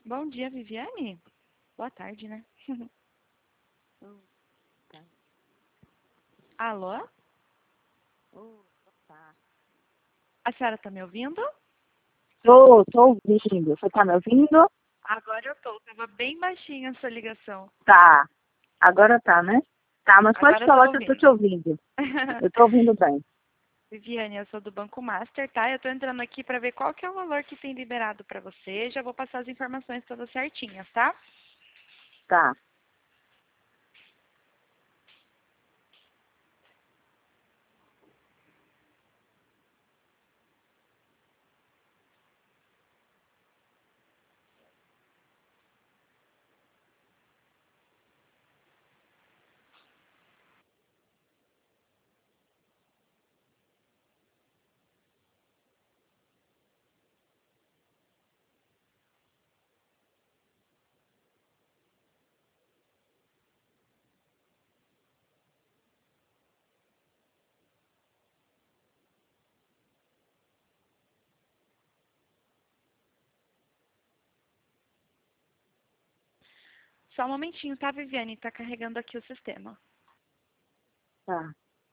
Bom dia, Viviane. Boa tarde, né? Tá. Alô? Tá. A senhora tá me ouvindo? Tô ouvindo. Você tá me ouvindo? Agora eu tô. Tava bem baixinha a sua ligação. Tá. Agora tá, né? Tá, mas pode Agora eu tô falar que eu tô ouvindo. te ouvindo. Eu tô ouvindo bem. Viviane, eu sou do Banco Master, tá? Eu tô entrando aqui pra ver qual que é o valor que tem liberado pra você. Já vou passar as informações todas certinhas, tá? Tá. Só um momentinho, tá, Viviane? Tá carregando aqui o sistema. Tá.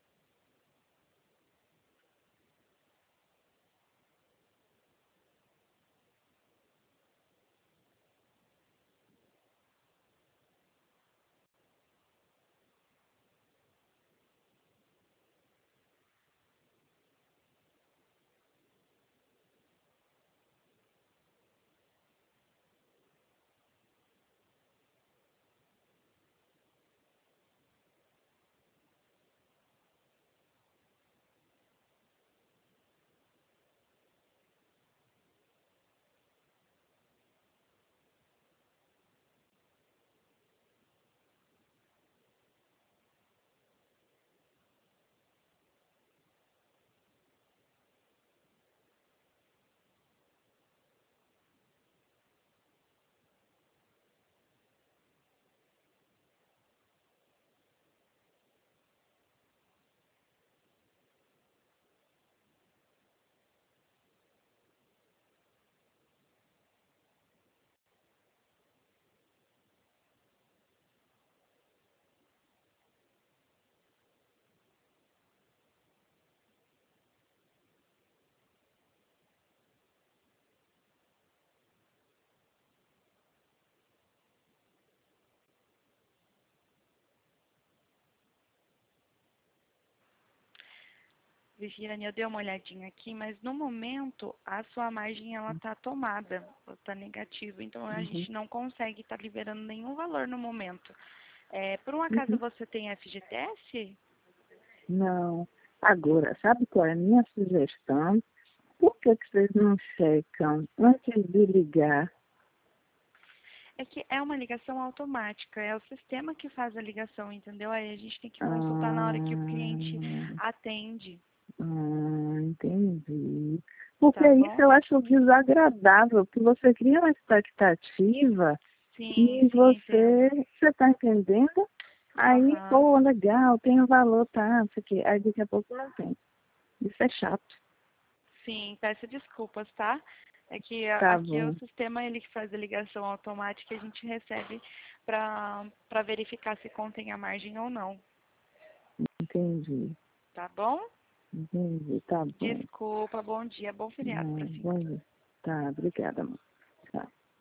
Viviane, eu dei uma olhadinha aqui, mas no momento a sua margem ela tá tomada, tá negativa, então a Uhum. gente não consegue estar liberando nenhum valor no momento. Por um acaso Uhum. você tem FGTS? Não. Agora, sabe qual é a minha sugestão? Por que vocês não checam antes de ligar? É que é uma ligação automática, é o sistema que faz a ligação, entendeu? Aí a gente tem que consultar na hora que o cliente Ah, atende, entendi. Porque tá isso bom? eu acho desagradável, que você cria uma expectativa Sim, e sim, entendo. você está entendendo? Aí, Aham. pô, legal, tem um valor, tá, não sei o quê. Aí daqui a pouco não tem. Isso é chato. Sim, peço desculpas, tá? É que Tá aqui é o bom, sistema ele que faz a ligação automática e a gente recebe para verificar se contém a margem ou não, entendi. tá bom? Entendi, tá bom. Desculpa, bom dia, bom feriado pra senhora. Bom, tá, obrigada, amor.